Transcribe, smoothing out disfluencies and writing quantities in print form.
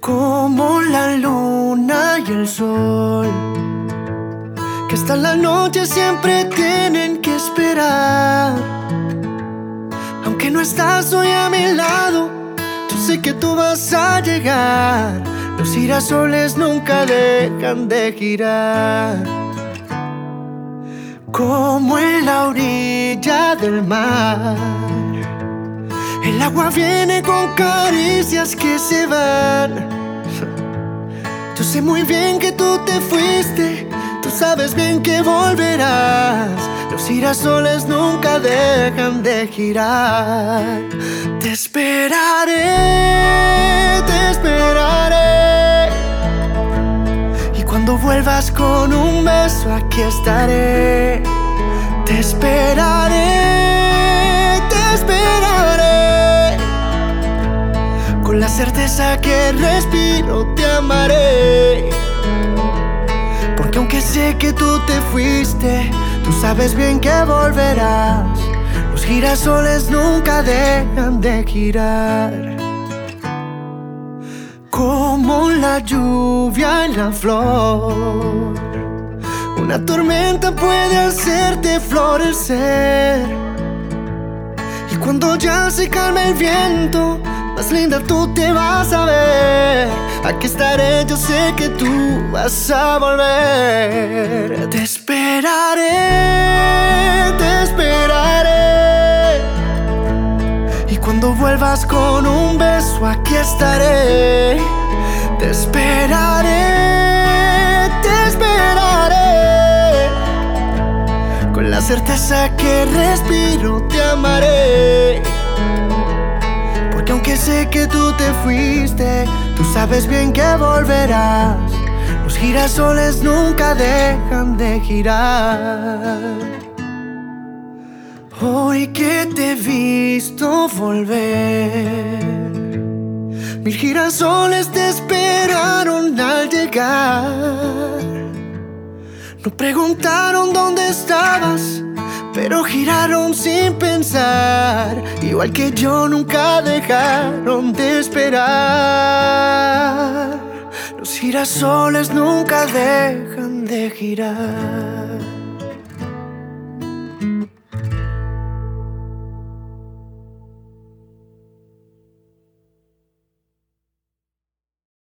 como la luna y el sol, que hasta la noche siempre tienen que esperar. Aunque no estás hoy a mi lado, yo sé que tú vas a llegar. Los girasoles nunca dejan de girar, como en la orilla del mar. El agua viene con caricias que se van. Yo sé muy bien que tú te fuiste, tú sabes bien que volverás. Los girasoles nunca dejan de girar. Te esperaré, te esperaré. Y cuando vuelvas con un beso, aquí estaré. Te esperaré, te esperaré. Con la certeza que respiro, te amaré. Porque aunque sé que tú te fuiste, tú sabes bien que volverás. Los girasoles nunca dejan de girar, como la lluvia en la flor. Una tormenta puede hacerte florecer, y cuando ya se calme el viento, más linda tú te vas a ver. Aquí estaré, yo sé que tú vas a volver. Te esperaré, te esperaré. Y cuando vuelvas con un beso, aquí estaré. Te esperaré, te esperaré. Con la certeza que respiro, te amaré. Porque aunque sé que tú te fuiste, tú sabes bien que volverás. Los girasoles nunca dejan de girar. Hoy que te he visto volver, 1000 girasoles te esperaron al llegar. No preguntaron dónde estabas, pero giraron sin pensar. Igual que yo, nunca dejaron de esperar. Los girasoles nunca dejan de girar.